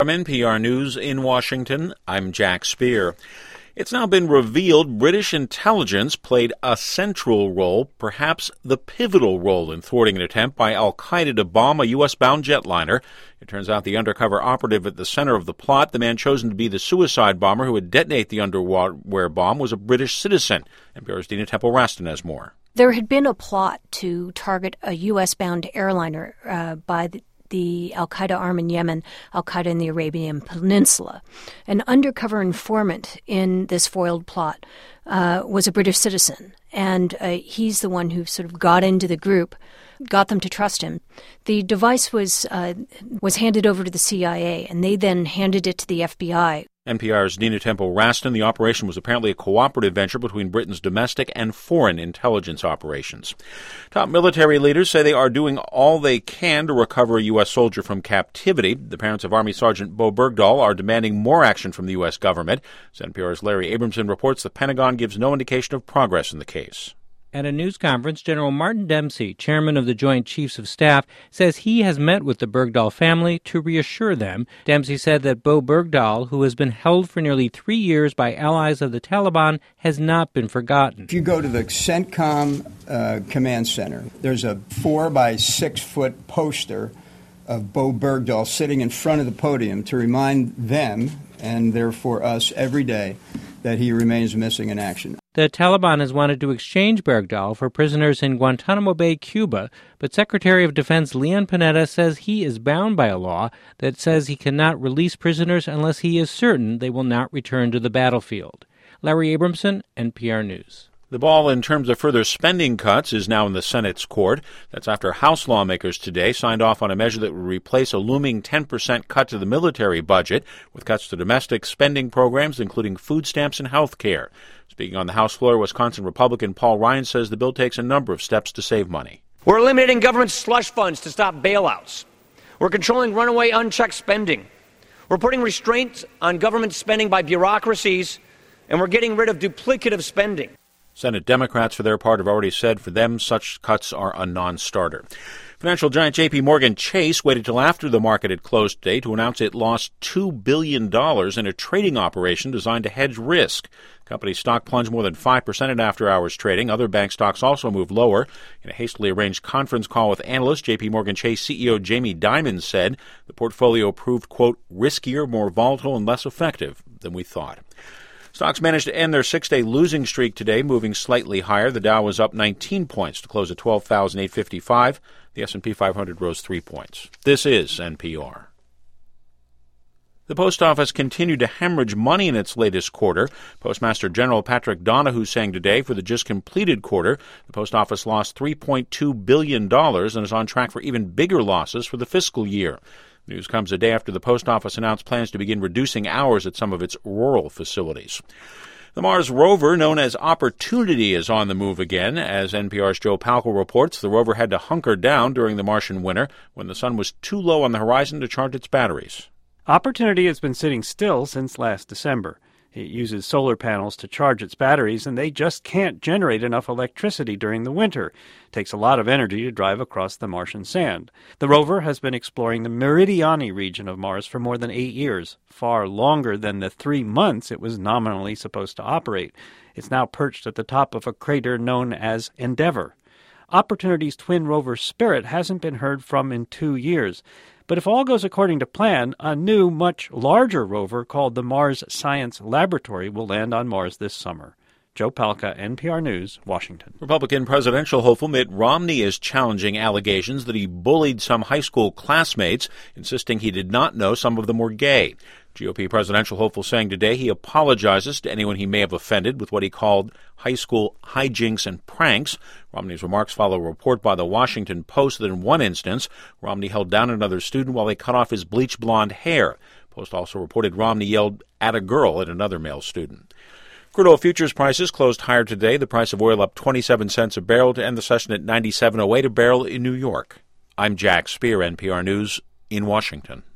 From NPR News in Washington, I'm Jack Speer. It's now been revealed British intelligence played a central role, perhaps the pivotal role, in thwarting an attempt by al-Qaeda to bomb a U.S.-bound jetliner. It turns out the undercover operative at the center of the plot, the man chosen to be the suicide bomber who would detonate the underwear bomb, was a British citizen. NPR's Dina Temple-Raston has more. There had been a plot to target a U.S.-bound airliner by the al-Qaeda arm in Yemen, al-Qaeda in the Arabian Peninsula. An undercover informant in this foiled plot was a British citizen, and he's the one who sort of got into the group, got them to trust him. The device was handed over to the CIA, and they then handed it to the FBI. NPR's Dina Temple-Raston. The operation was apparently a cooperative venture between Britain's domestic and foreign intelligence operations. Top military leaders say they are doing all they can to recover a U.S. soldier from captivity. The parents of Army Sergeant Bo Bergdahl are demanding more action from the U.S. government. As NPR's Larry Abramson reports, the Pentagon gives no indication of progress in the case. At a news conference, General Martin Dempsey, chairman of the Joint Chiefs of Staff, says he has met with the Bergdahl family to reassure them. Dempsey said that Bo Bergdahl, who has been held for nearly 3 years by allies of the Taliban, has not been forgotten. If you go to the CENTCOM command center, there's a 4 by 6 foot poster of Bo Bergdahl sitting in front of the podium to remind them, and therefore us, every day, that he remains missing in action. The Taliban has wanted to exchange Bergdahl for prisoners in Guantanamo Bay, Cuba, but Secretary of Defense Leon Panetta says he is bound by a law that says he cannot release prisoners unless he is certain they will not return to the battlefield. Larry Abramson, NPR News. The ball in terms of further spending cuts is now in the Senate's court. That's after House lawmakers today signed off on a measure that would replace a looming 10% cut to the military budget with cuts to domestic spending programs, including food stamps and health care. Speaking on the House floor, Wisconsin Republican Paul Ryan says the bill takes a number of steps to save money. We're eliminating government slush funds to stop bailouts. We're controlling runaway unchecked spending. We're putting restraints on government spending by bureaucracies, and we're getting rid of duplicative spending. Senate Democrats, for their part, have already said for them such cuts are a non-starter. Financial giant J.P. Morgan Chase waited till after the market had closed today to announce it lost $2 billion in a trading operation designed to hedge risk. The company's stock plunged more than 5% in after-hours trading. Other bank stocks also moved lower. In a hastily arranged conference call with analysts, J.P. Morgan Chase CEO Jamie Dimon said the portfolio proved, quote, riskier, more volatile, and less effective than we thought. Stocks managed to end their 6-day losing streak today, moving slightly higher. The Dow was up 19 points to close at 12,855. The S&P 500 rose 3 points. This is NPR. The Post Office continued to hemorrhage money in its latest quarter. Postmaster General Patrick Donahue saying today for the just completed quarter, the Post Office lost $3.2 billion and is on track for even bigger losses for the fiscal year. News comes a day after the Post Office announced plans to begin reducing hours at some of its rural facilities. The Mars rover, known as Opportunity, is on the move again. As NPR's Joe Palco reports, the rover had to hunker down during the Martian winter when the sun was too low on the horizon to charge its batteries. Opportunity has been sitting still since last December. It uses solar panels to charge its batteries, and they just can't generate enough electricity during the winter. It takes a lot of energy to drive across the Martian sand. The rover has been exploring the Meridiani region of Mars for more than 8 years, far longer than the 3 months it was nominally supposed to operate. It's now perched at the top of a crater known as Endeavour. Opportunity's twin rover Spirit hasn't been heard from in 2 years. But if all goes according to plan, a new, much larger rover called the Mars Science Laboratory will land on Mars this summer. Joe Palca, NPR News, Washington. Republican presidential hopeful Mitt Romney is challenging allegations that he bullied some high school classmates, insisting he did not know some of them were gay. GOP presidential hopeful saying today he apologizes to anyone he may have offended with what he called high school hijinks and pranks. Romney's remarks follow a report by the Washington Post that in one instance, Romney held down another student while they cut off his bleach blonde hair. Post also reported Romney yelled at a girl at another male student. Crude oil futures prices closed higher today. The price of oil up 27 cents a barrel to end the session at $97.08 a barrel in New York. I'm Jack Speer, NPR News in Washington.